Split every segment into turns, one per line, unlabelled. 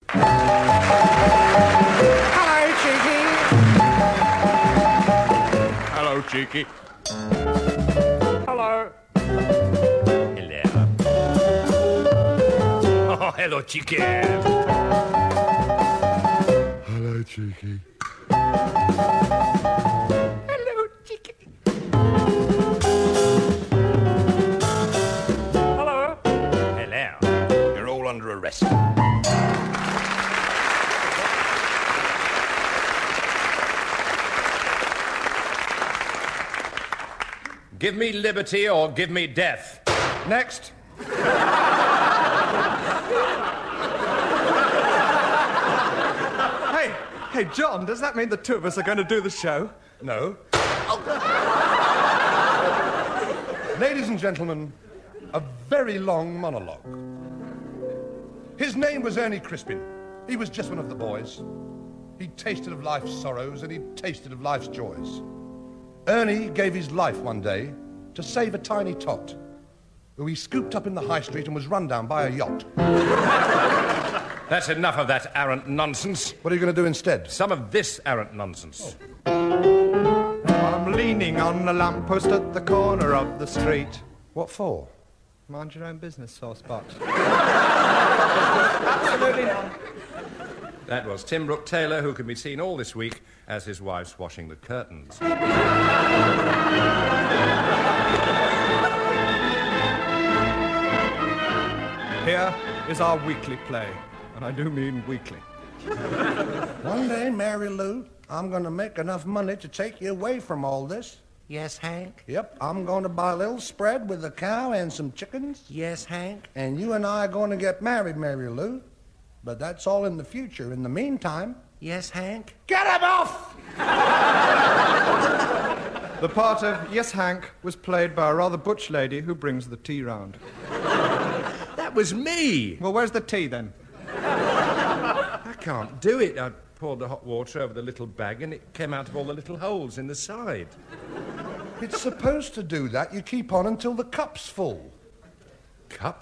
Hello, Cheeky. Hello, Cheeky. Hello. Hello. Oh, hello, Cheeky. Hello, Cheeky. Hello, Cheeky. Hello. Hello. You're all under arrest. Give me liberty or give me death. Next.
Hey, John, does that mean the two of us are going to do the show?
No. Ladies and gentlemen, a very long monologue. His name was Ernie Crispin. He was just one of the boys. He tasted of life's sorrows and he tasted of life's joys. Ernie gave his life one day to save a tiny tot who he scooped up in the high street and was run down by a yacht.
That's enough of that arrant nonsense.
What are you going to do instead?
Some of this arrant nonsense.
Oh. I'm leaning on a lamppost at the corner of the street.
What for?
Mind your own business, sore spot.
Absolutely not. That was Tim Brooke Taylor, who can be seen all this week as his wife's washing the curtains.
Here is our weekly play, and I do mean weekly.
One day, Mary Lou, I'm going to make enough money to take you away from all this.
Yes, Hank?
Yep, I'm going to buy a little spread with a cow and some chickens.
Yes, Hank?
And you and I are going to get married, Mary Lou. But that's all in the future. In the meantime...
Yes, Hank?
Get him off!
The part of Yes, Hank was played by a rather butch lady who brings the tea round.
That was me!
Well, where's the tea, then?
I can't do it. I poured the hot water over the little bag and it came out of all the little holes in the side.
It's supposed to do that. You keep on until the cup's full.
Cup?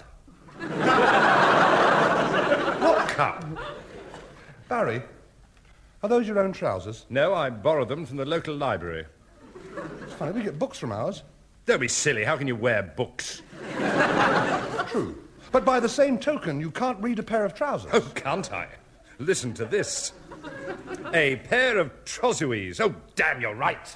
What cup?
Barry, are those your own trousers?
No, I borrowed them from the local library.
It's funny, we get books from ours.
Don't be silly. How can you wear books?
True. But by the same token, you can't read a pair of trousers.
Oh, can't I? Listen to this. A pair of trousers. Oh, damn, you're right.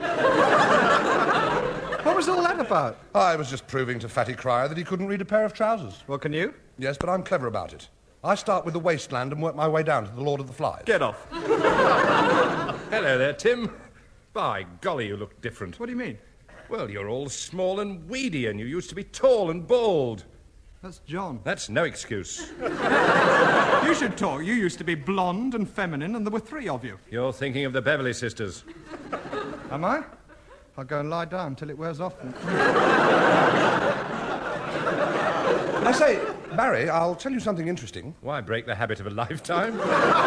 What was all that about?
I was just proving to Fatty Cryer that he couldn't read a pair of trousers.
Well, can you?
Yes, but I'm clever about it. I start with the wasteland and work my way down to the Lord of the Flies.
Get off.
Hello there, Tim. By golly, you look different.
What do you mean?
Well, you're all small and weedy, and you used to be tall and bald.
That's John.
That's no excuse.
You should talk. You used to be blonde and feminine, and there were three of you.
You're thinking of the Beverly Sisters.
Am I? I'll go and lie down till it wears off.
I say, Barry, I'll tell you something interesting.
Why break the habit of a lifetime?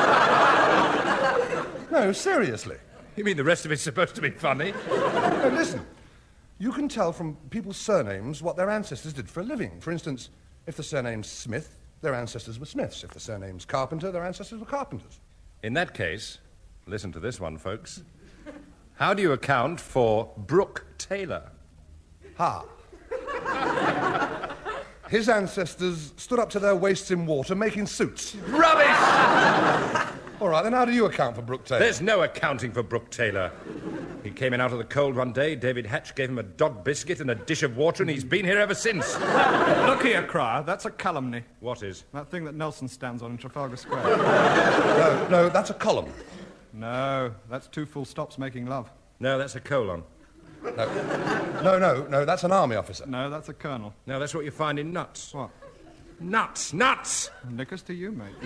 No, seriously.
You mean the rest of it's supposed to be funny?
No, listen. You can tell from people's surnames what their ancestors did for a living. For instance, if the surname's Smith, their ancestors were Smiths. If the surname's Carpenter, their ancestors were Carpenters.
In that case, listen to this one, folks. How do you account for Brooke Taylor?
Ha. His ancestors stood up to their waists in water making suits.
Rubbish!
All right, then how do you account for Brooke Taylor?
There's no accounting for Brooke Taylor. He came in out of the cold one day, David Hatch gave him a dog biscuit and a dish of water, and he's been here ever since.
Look here, Cryer, that's a calumny.
What is?
That thing that Nelson stands on in Trafalgar Square.
No, that's a column.
No, that's two full stops making love.
No, that's a colon.
No, that's an army officer.
No, that's a colonel.
No, that's what you find in nuts.
What?
Nuts, nuts!
Knickers to you, mate.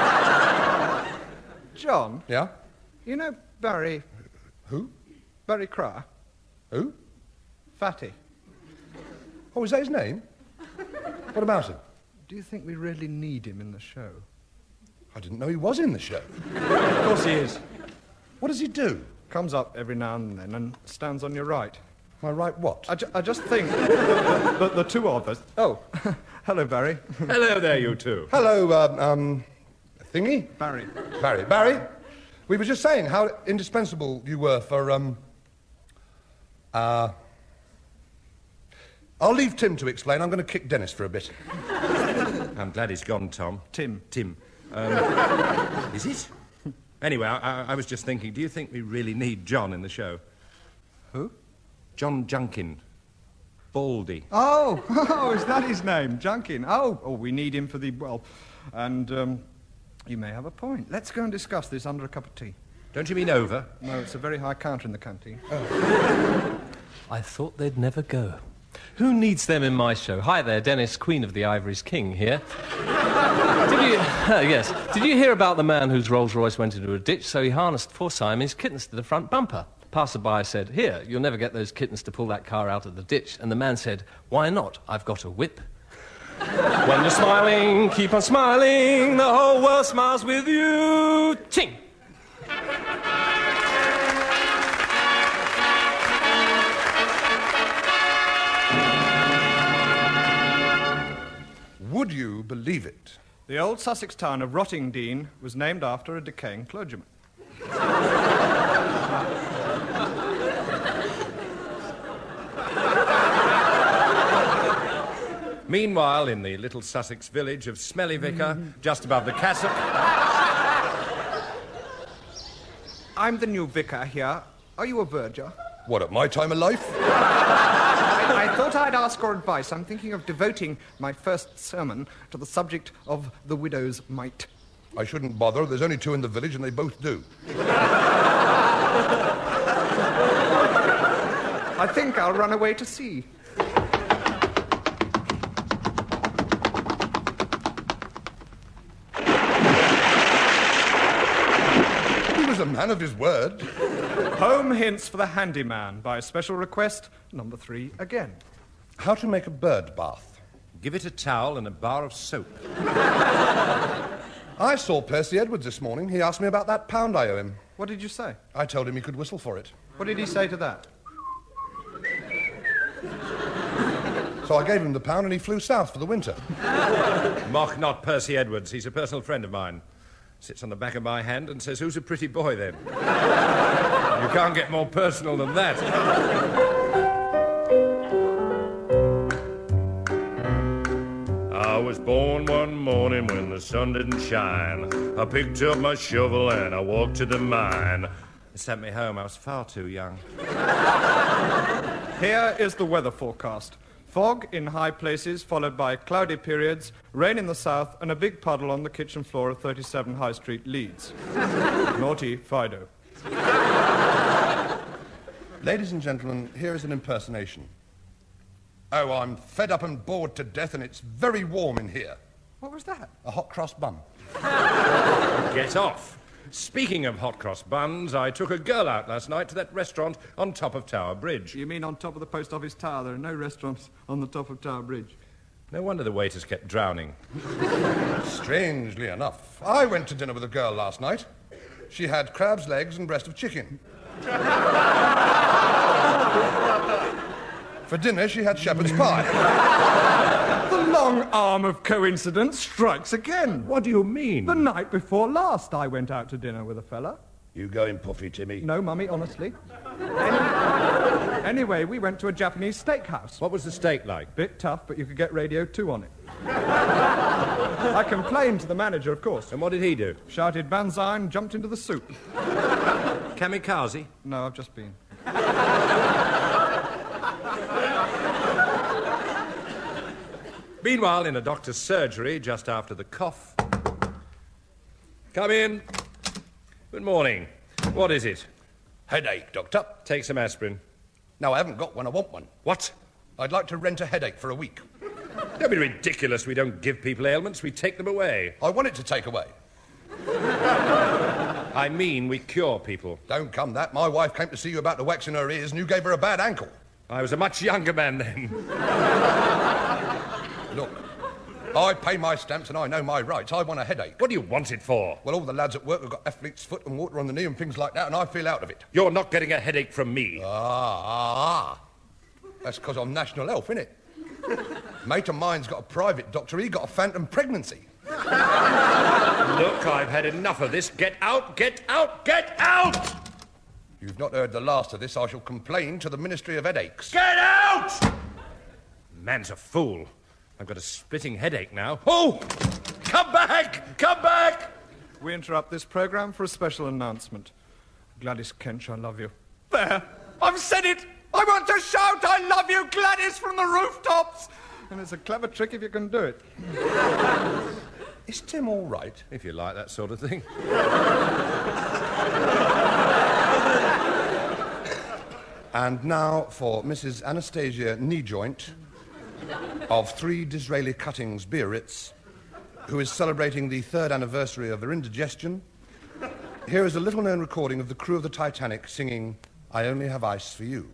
John?
Yeah?
You know Barry...
Who?
Barry Cryer?
Who?
Fatty.
Oh, is that his name? What about him?
Do you think we really need him in the show?
I didn't know he was in the show.
Of course he is.
What does he do?
Comes up every now and then and stands on your right.
My right what?
I just think that the two of us... Oh, hello, Barry.
Hello there, you two.
Hello, Thingy?
Barry.
Barry, we were just saying how indispensable you were for, I'll leave Tim to explain. I'm going to kick Dennis for a bit.
I'm glad he's gone, Tom.
Tim.
Is it? Anyway, I was just thinking, do you think we really need John in the show?
Who?
John Junkin. Baldy.
Oh, is that his name? Junkin. Oh, we need him for the, and you may have a point. Let's go and discuss this under a cup of tea.
Don't you mean over?
No, it's a very high counter in the canteen.
I thought they'd never go. Who needs them in my show? Hi there, Dennis, Queen of the Ivory's King here. Did you hear about the man whose Rolls-Royce went into a ditch, so he harnessed four Siamese kittens to the front bumper? Passerby said, "Here, you'll never get those kittens to pull that car out of the ditch." And the man said, "Why not? I've got a whip." When you're smiling, keep on smiling, the whole world smiles with you. Ching!
Would you believe it?
The old Sussex town of Rottingdean was named after a decaying clergyman.
Meanwhile, in the little Sussex village of Smellyvicar, just above the castle...
I'm the new vicar here. Are you a verger?
What, at my time of life?
I thought I'd ask your advice. I'm thinking of devoting my first sermon to the subject of the widow's mite.
I shouldn't bother. There's only two in the village, and they both do.
I think I'll run away to sea.
He was a man of his word.
Home hints for the handyman by special request, number 3 again.
How to make a bird bath.
Give it a towel and a bar of soap.
I saw Percy Edwards this morning. He asked me about that pound I owe him.
What did you say?
I told him he could whistle for it.
What did he say to that?
So I gave him the pound and he flew south for the winter.
Mock not Percy Edwards. He's a personal friend of mine. Sits on the back of my hand and says, "Who's a pretty boy, then?" You can't get more personal than that. I was born one morning when the sun didn't shine. I picked up my shovel and I walked to the mine. It sent me home. I was far too young.
Here is the weather forecast. Fog in high places, followed by cloudy periods, rain in the south, and a big puddle on the kitchen floor of 37 High Street, Leeds. Naughty Fido.
Ladies and gentlemen, here is an impersonation. Oh, I'm fed up and bored to death, and it's very warm in here.
What was that?
A hot cross bun.
Get off. Speaking of hot cross buns, I took a girl out last night to that restaurant on top of Tower Bridge.
You mean on top of the post office tower? There are no restaurants on the top of Tower Bridge.
No wonder the waiters kept drowning.
Strangely enough, I went to dinner with a girl last night. She had crab's legs and breast of chicken. For dinner, she had shepherd's pie.
The long arm of coincidence strikes again.
What do you mean?
The night before last, I went out to dinner with a fella.
You going puffy, Timmy?
No, Mummy, honestly. Anyway, we went to a Japanese steakhouse.
What was the steak like?
Bit tough, but you could get Radio 2 on it. I complained to the manager, of course.
And what did he do?
Shouted banzai and jumped into the soup.
Kamikaze?
No, I've just been.
Meanwhile, in a doctor's surgery, just after the cough... Come in. Good morning. What is it?
Headache, Doctor.
Take some aspirin.
No, I haven't got one. I want one.
What?
I'd like to rent a headache for a week.
Don't be ridiculous. We don't give people ailments. We take them away.
I want it to take away.
I mean, we cure people.
Don't come that. My wife came to see you about the wax in her ears and you gave her a bad ankle.
I was a much younger man then.
Look, I pay my stamps and I know my rights. I want a headache.
What do you want it for?
Well, all the lads at work have got athlete's foot and water on the knee and things like that, and I feel out of it.
You're not getting a headache from me.
That's because I'm National Health, innit? Mate of mine's got a private doctor. He got a phantom pregnancy.
Look, Look, I've had enough of this. Get out, get out, get out!
You've not heard the last of this. I shall complain to the Ministry of Headaches.
Get out! Man's a fool. I've got a splitting headache now. Oh! Come back! Come back!
We interrupt this programme for a special announcement. Gladys Kench, I love you. There! I've said it! I want to shout, I love you, Gladys, from the rooftops! And it's a clever trick if you can do it.
Is Tim all right?
If you like that sort of thing.
And now for Mrs. Anastasia Kneejoint of 3 Disraeli Cuttings, Biarritz, who is celebrating the 3rd anniversary of her indigestion. Here is a little-known recording of the crew of the Titanic singing I Only Have Ice for You.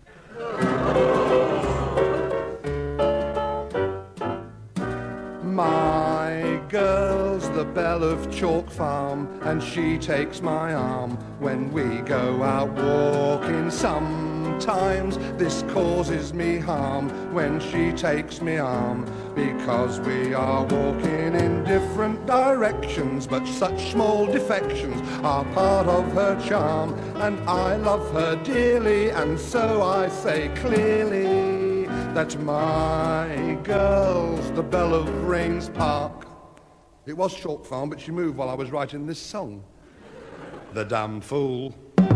My girl's the belle of Chalk Farm, and she takes my arm when we go out walking. Sometimes this causes me harm when she takes me arm, because we are walking in different directions, but such small defections are part of her charm, and I love her dearly, and so I say clearly that my girl's the belle of Rains Park. It was Chalk Farm, but she moved while I was writing this song. The damn fool.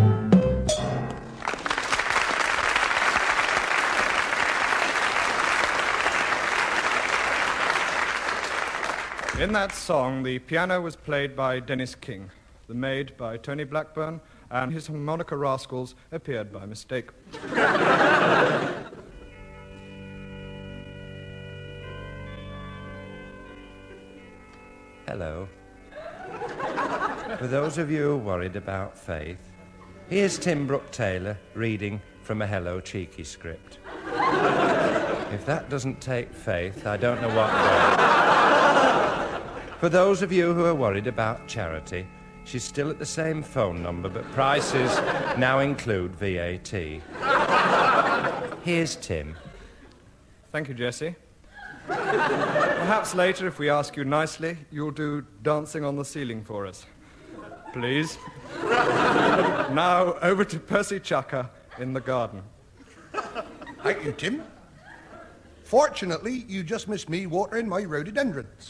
In that song, the piano was played by Dennis King, the maid by Tony Blackburn, and his harmonica rascals appeared by mistake.
Hello. For those of you worried about faith, here's Tim Brooke-Taylor reading from a Hello Cheeky script. If that doesn't take faith, I don't know what does. For those of you who are worried about Charity, she's still at the same phone number, but prices now include VAT. Here's Tim.
Thank you, Jesse. Perhaps later, if we ask you nicely, you'll do Dancing on the Ceiling for us. Please. Now, over to Percy Chucker in the garden.
Thank you, Tim. Fortunately, you just missed me watering my rhododendrons.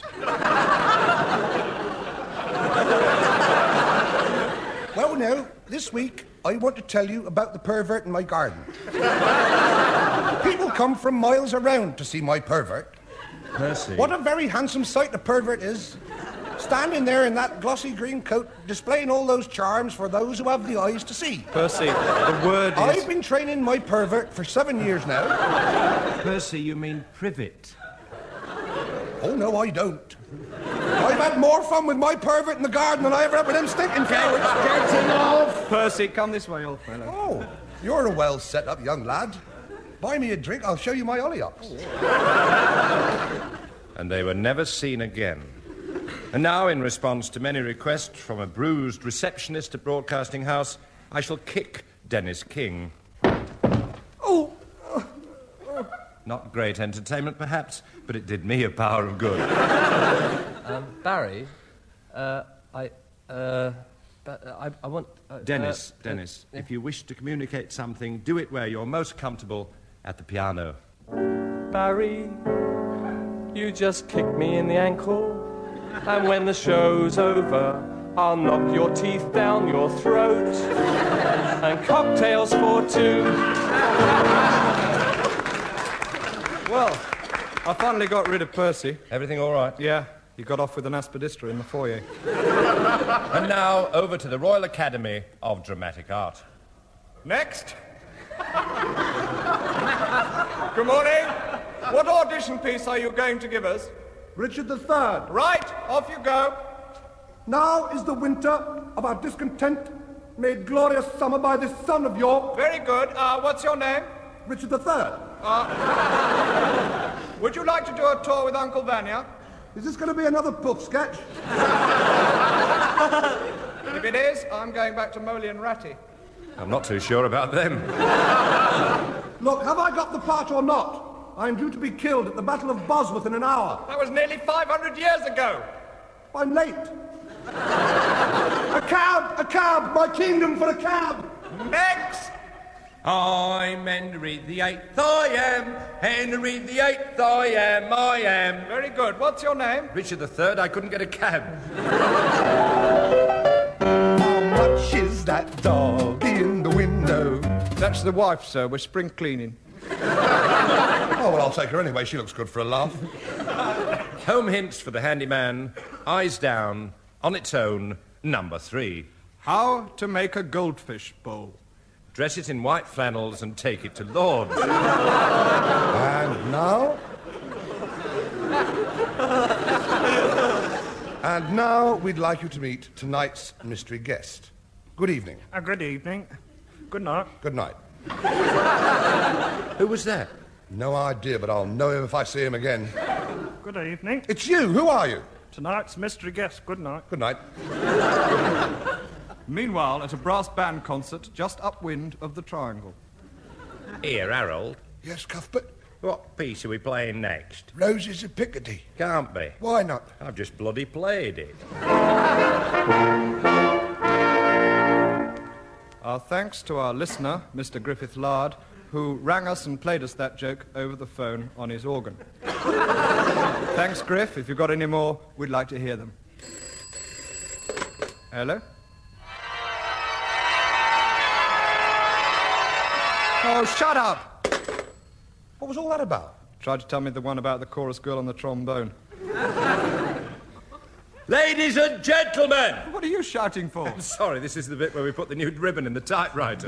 Well, now, this week, I want to tell you about the pervert in my garden. People come from miles around to see my pervert.
Percy.
What a very handsome sight the pervert is. Standing there in that glossy green coat, displaying all those charms for those who have the eyes to see.
Percy, the word is...
I've been training my pervert for 7 years now.
Percy, you mean privet.
Oh, no, I don't. I've had more fun with my pervert in the garden than I ever had with them stinking cowards.
Getting off!
Percy, come this way, old fellow.
Oh, you're a well-set-up young lad. Buy me a drink, I'll show you my ollyops.
And they were never seen again. And now, in response to many requests from a bruised receptionist at Broadcasting House, I shall kick Dennis King.
Oh!
Not great entertainment, perhaps, but it did me a power of good.
Barry, I want...
Dennis, if you wish to communicate something, do it where you're most comfortable, at the piano.
Barry, you just kicked me in the ankle, and when the show's over, I'll knock your teeth down your throat, and cocktails for 2.
Well, I finally got rid of Percy.
Everything all right?
Yeah, he got off with an aspidistra in the foyer.
And now, over to the Royal Academy of Dramatic Art.
Next. Good morning. What audition piece are you going to give us?
Richard III.
Right, off you go.
Now is the winter of our discontent, made glorious summer by this son of York,
Very good. What's your name?
Richard III.
Would you like to do a tour with Uncle Vanya?
Is this going to be another puff sketch?
If it is, I'm going back to Moley and Ratty.
I'm not too sure about them.
Look, have I got the part or not? I'm due to be killed at the Battle of Bosworth in an hour.
That was nearly 500 years ago.
I'm late. cab! My kingdom for a cab!
Next! I'm Henry the Eighth, I am. Henry the Eighth, I am.
Very good. What's your name?
Richard the Third, I couldn't get a cab.
How much is that dog in the window?
That's the wife, sir. We're spring cleaning.
Oh, well, I'll take her anyway. She looks good for a laugh.
Home hints for the handyman. Eyes down, on its own, number 3.
How to make a goldfish bowl.
Dress it in white flannels and take it to Lord's.
And now? And now we'd like you to meet tonight's mystery guest. Good evening.
Good evening. Good night.
Good night.
Who was that?
No idea, but I'll know him if I see him again.
Good evening.
It's you. Who are you?
Tonight's mystery guest. Good night.
Good night.
Meanwhile, at a brass band concert just upwind of the Triangle.
Here, Harold.
Yes, Cuthbert?
What piece are we playing next?
Roses of Picardy.
Can't be.
Why not?
I've just bloody played it.
Our thanks to our listener, Mr. Griffith Lard, who rang us and played us that joke over the phone on his organ. Thanks, Griff. If you've got any more, we'd like to hear them. Hello? Oh, shut up!
What was all that about?
Tried to tell me the one about the chorus girl on the trombone.
Ladies and gentlemen!
What are you shouting for?
Sorry, this is the bit where we put the nude ribbon in the typewriter.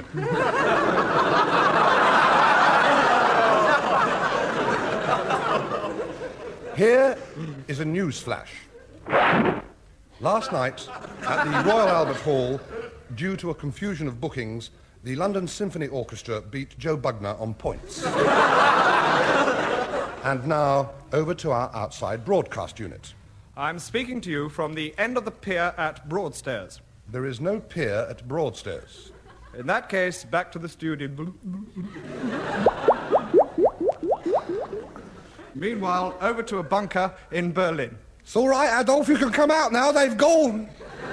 Here is a news flash. Last night, at the Royal Albert Hall, due to a confusion of bookings, the London Symphony Orchestra beat Joe Bugner on points. And now, over to our outside broadcast unit.
I'm speaking to you from the end of the pier at Broadstairs.
There is no pier at Broadstairs.
In that case, back to the studio. Meanwhile, over to a bunker in Berlin.
It's all right, Adolf, you can come out now. They've gone.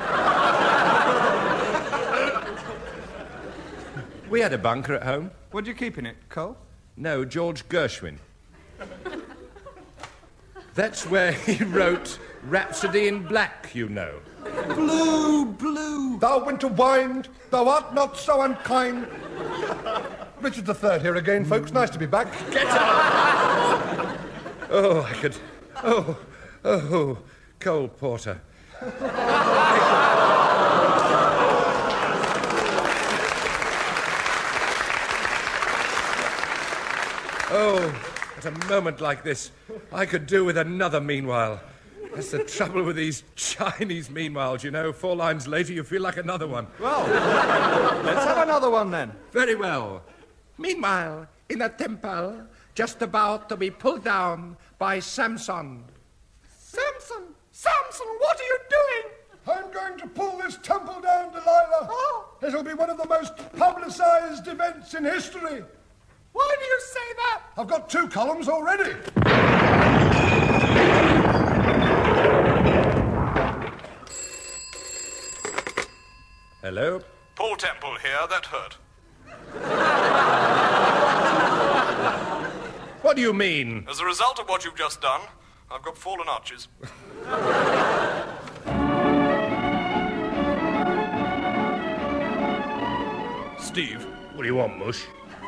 We had a bunker at home.
What do you keep in it, coal?
No, George Gershwin. That's where he wrote Rhapsody in Black, you know.
Blue, blue, thou winter wind, thou art not so unkind. Richard III here again, folks. Nice to be back.
Get up! Oh, I could... Oh, Cole Porter. Oh, at a moment like this, I could do with another meanwhile. That's the trouble with these Chinese meanwhiles, you know. 4 lines later, you feel like another one.
Well, let's have another one then.
Very well. Meanwhile, in a temple, just about to be pulled down by Samson.
Samson, what are you doing? I'm going to pull this temple down, Delilah. Oh. It'll be one of the most publicized events in history.
Why do you say that?
I've got 2 columns already.
Hello?
Paul Temple here, that hurt.
What do you mean?
As a result of what you've just done, I've got fallen arches. Steve.
What do you want, Mush?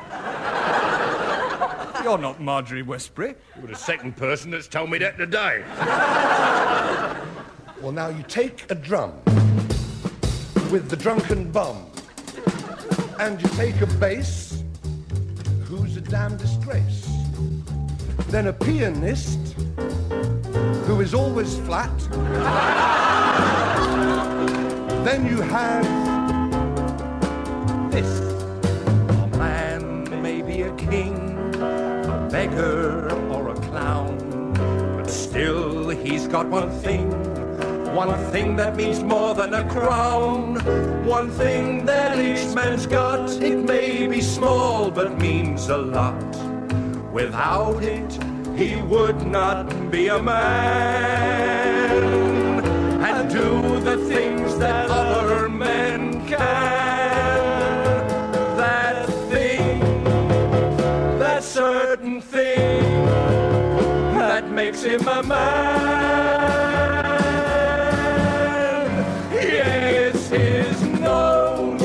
You're not Marjorie Westbury.
You're the second person that's told me that today.
Well, now you take a drum with the drunken bum, and you take a bass who's a damn disgrace. Then a pianist who is always flat. Then you have this.
A man may be a king, a beggar or a clown, but still he's got one thing that means more than a crown. One thing that each man's got, it may be small but means a lot. Without it, he would not be a man and do the things that other men
him a man. Yes, his nose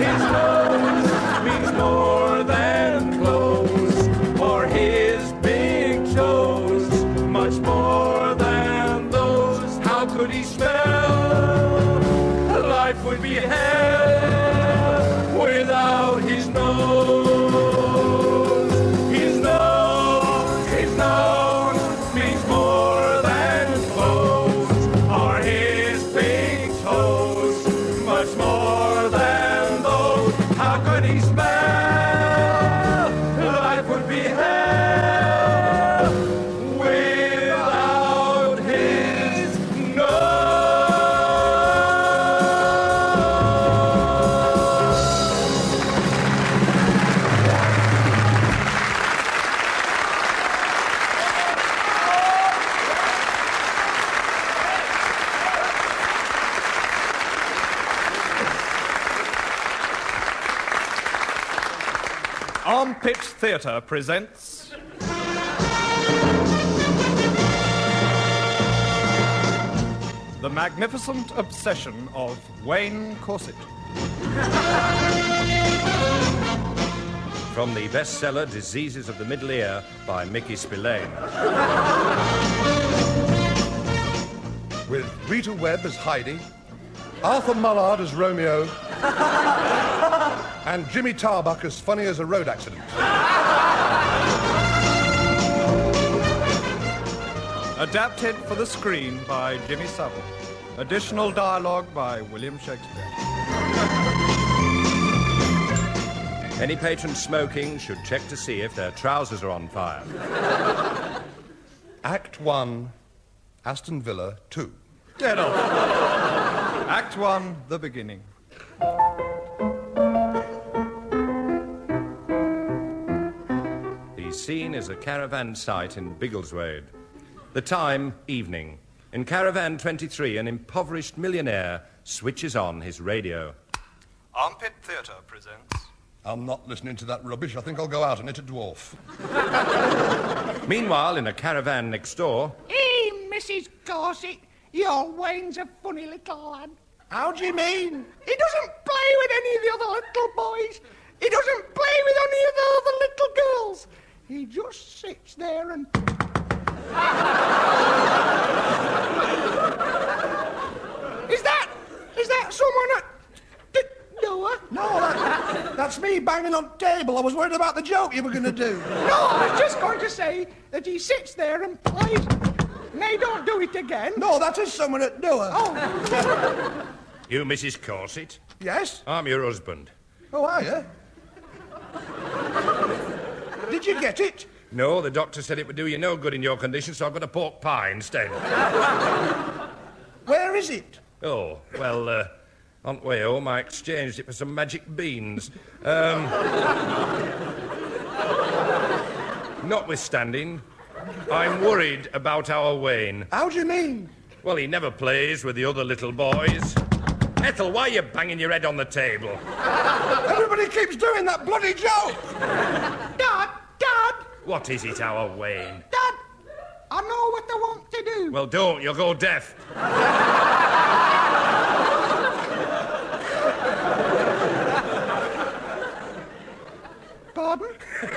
means more than clothes, for his big toes, much more than those. How could he smell? Life would be hell without his nose. His nose means more than clothes, or his big toes, much more than those. How could he smell? Life would be hell without his nose.
Armpit Theatre presents The Magnificent Obsession of Wayne Corset.
From the bestseller Diseases of the Middle Ear by Mickey Spillane.
With Rita Webb as Heidi, Arthur Mullard as Romeo, and Jimmy Tarbuck as funny as a road accident.
Adapted for the screen by Jimmy Savile. Additional dialogue by William Shakespeare.
Any patron smoking should check to see if their trousers are on fire.
Act 1, Aston Villa 2.
Get off. Act 1, the beginning.
The scene is a caravan site in Biggleswade. The time, evening. In Caravan 23, an impoverished millionaire switches on his radio.
Armpit Theatre presents...
I'm not listening to that rubbish. I think I'll go out and hit a dwarf.
Meanwhile, in a caravan next door...
Hey, Mrs. Corset, your Wayne's a funny little lad.
How do you mean?
He doesn't play with any of the other little boys. He doesn't play with any of the other little girls. He just sits there and... Is that someone at the door?
No, that's me banging on the table. I was worried about the joke you were going to do.
No, I was just going to say that he sits there and plays. Nay, don't do it again.
No, that is someone at the door.
Oh.
You, Mrs. Corset?
Yes?
I'm your husband.
Oh, are you? Did you get it?
No, the doctor said it would do you no good in your condition, so I've got a pork pie instead.
Where is it?
Oh, well, on the way home, I exchanged it for some magic beans. Notwithstanding, I'm worried about our Wayne.
How do you mean?
Well, he never plays with the other little boys. Ethel, why are you banging your head on the table?
Everybody keeps doing that bloody joke.
Dad!
What is it, our Wayne?
Dad! I know what they want to do.
Well, don't. You'll go deaf.
Pardon?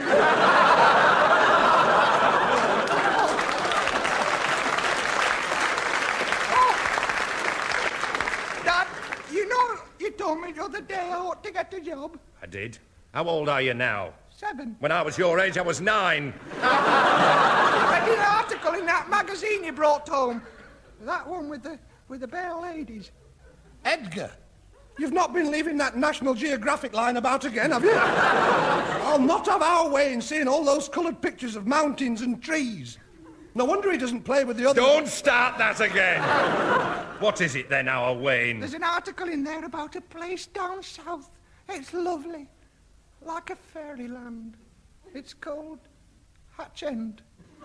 Dad, you know, you told me the other day I ought to get a job.
I did. How old are you now?
7.
When I was your age, I was 9.
I read an article in that magazine you brought home. That one with the bare ladies.
Edgar, you've not been leaving that National Geographic line about again, have you? I'll not have our Wayne seeing all those coloured pictures of mountains and trees. No wonder he doesn't play with the other...
Don't start that again. What is it then, our Wayne?
There's an article in there about a place down south. It's lovely. Like a fairyland. It's called Hatch End.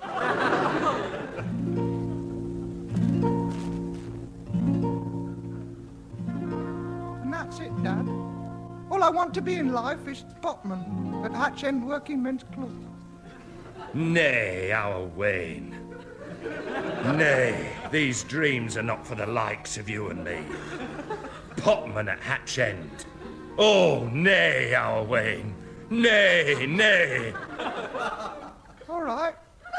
And that's it, Dad. All I want to be in life is potman at Hatch End Working Men's Club.
Nay, our Wayne. Nay, these dreams are not for the likes of you and me. Potman at Hatch End. Oh, nay, our Wayne. Nay, nay.
All right.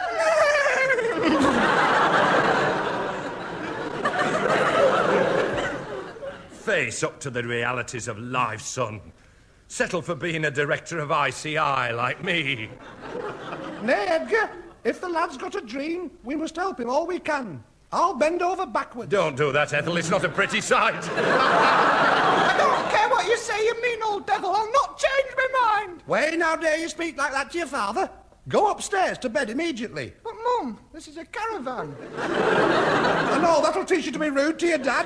Face up to the realities of life, son. Settle for being a director of ICI like me.
Nay, Edgar, if the lad's got a dream, we must help him all we can. I'll bend over backwards.
Don't do that, Ethel. It's not a pretty sight.
I don't care what you say, you mean old devil. I'll not change my mind.
Wayne, how dare you speak like that to your father? Go upstairs to bed immediately.
But, Mum, this is a caravan.
I know, that'll teach you to be rude to your dad.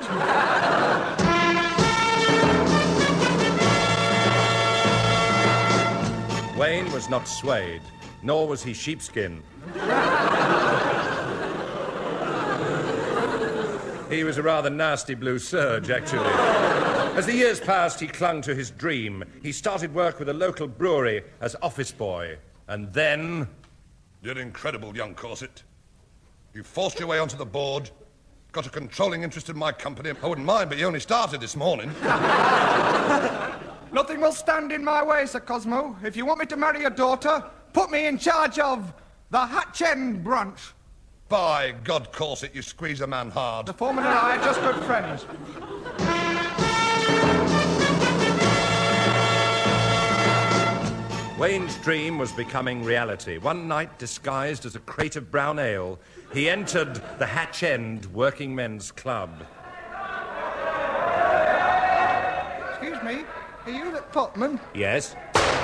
Wayne was not swayed, nor was he sheepskin. He was a rather nasty blue serge, actually. As the years passed, he clung to his dream. He started work with a local brewery as office boy. And then...
You're incredible, young Corset. You forced your way onto the board, got a controlling interest in my company. I wouldn't mind, but you only started this morning.
Nothing will stand in my way, Sir Cosmo. If you want me to marry your daughter, put me in charge of the Hatch End branch.
By God, Corset, you squeeze a man hard.
The foreman and I are just good friends.
Wayne's dream was becoming reality. One night, disguised as a crate of brown ale, he entered the Hatch End Working Men's Club.
Excuse me, are you the potman?
Yes?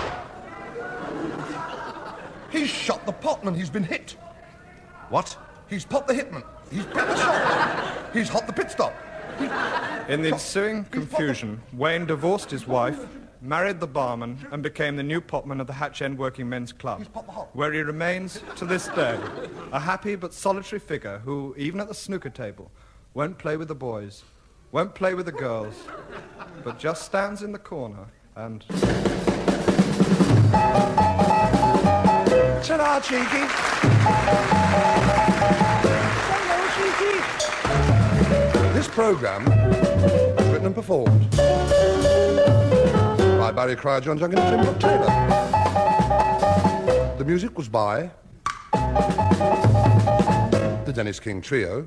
He's shot the potman. He's been hit.
What?
He's popped the hitman. He's put the shot. He's hot the pit stop.
In the ensuing confusion, Wayne divorced his wife, married the barman, and became the new potman of the Hatch End Working Men's Club, where he remains to this day, a happy but solitary figure who, even at the snooker table, won't play with the boys, won't play with the girls, but just stands in the corner and...
Ta-ra, Cheeky. Hello, Cheeky. This programme was written and performed by Barry Cryer, John Junkin and Tim Brooke Taylor. The music was by the Dennis King Trio.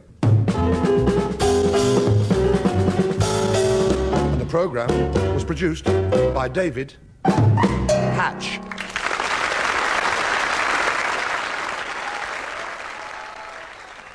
And the programme was produced by David Hatch.